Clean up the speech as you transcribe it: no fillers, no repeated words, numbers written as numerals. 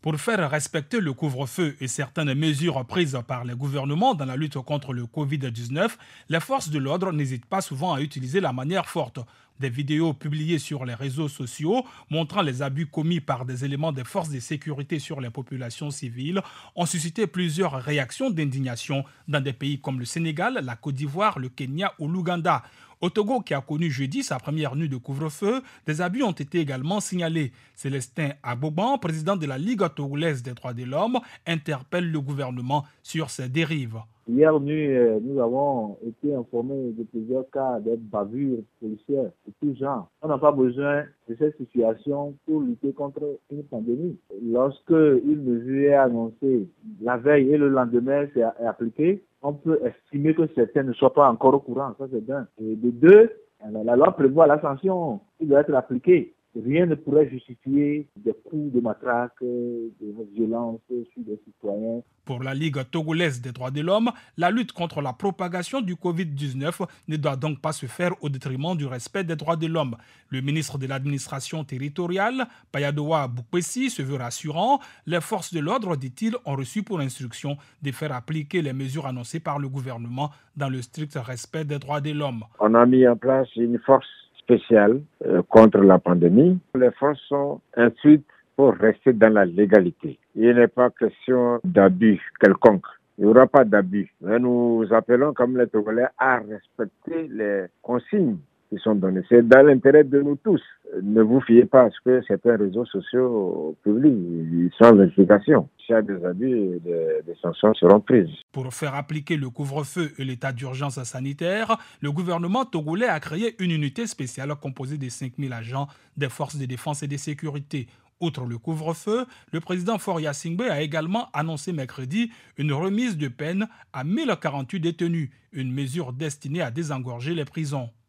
Pour faire respecter le couvre-feu et certaines mesures prises par les gouvernements dans la lutte contre le Covid-19, les forces de l'ordre n'hésitent pas souvent à utiliser la manière forte. Des vidéos publiées sur les réseaux sociaux montrant les abus commis par des éléments des forces de sécurité sur les populations civiles ont suscité plusieurs réactions d'indignation dans des pays comme le Sénégal, la Côte d'Ivoire, le Kenya ou l'Ouganda. Au Togo, qui a connu jeudi sa première nuit de couvre-feu, des abus ont été également signalés. Célestin Agboban, président de la Ligue togolaise des droits de l'homme, interpelle le gouvernement sur ces dérives. Hier nuit, nous avons été informés de plusieurs cas de bavures policières de tout genre. On n'a pas besoin de cette situation pour lutter contre une pandémie. Lorsque une mesure est annoncée la veille et le lendemain c'est appliqué, on peut estimer que certains ne soient pas encore au courant. Ça, c'est d'un. Et de deux, la loi prévoit la sanction qui doit être appliquée. Rien ne pourrait justifier des coups de matraque, de violence sur des citoyens. Pour la Ligue togolaise des droits de l'homme, la lutte contre la propagation du Covid-19 ne doit donc pas se faire au détriment du respect des droits de l'homme. Le ministre de l'administration territoriale, Payadowa Boukwesi, se veut rassurant. Les forces de l'ordre, dit-il, ont reçu pour instruction de faire appliquer les mesures annoncées par le gouvernement dans le strict respect des droits de l'homme. On a mis en place une force spéciale contre la pandémie. Les forces sont instruites pour rester dans la légalité. Il n'est pas question d'abus quelconque. Il n'y aura pas d'abus. Mais nous appelons comme les Togolais à respecter les consignes qui sont données. C'est dans l'intérêt de nous tous. Ne vous fiez pas à ce que certains réseaux sociaux publient. Ils sont en vérification. S'il y a des abus, des sanctions seront prises. Pour faire appliquer le couvre-feu et l'état d'urgence sanitaire, le gouvernement togolais a créé une unité spéciale composée de 5000 agents des forces de défense et de sécurité. Outre le couvre-feu, le président Faure Gnassingbé a également annoncé mercredi une remise de peine à 1048 détenus, une mesure destinée à désengorger les prisons.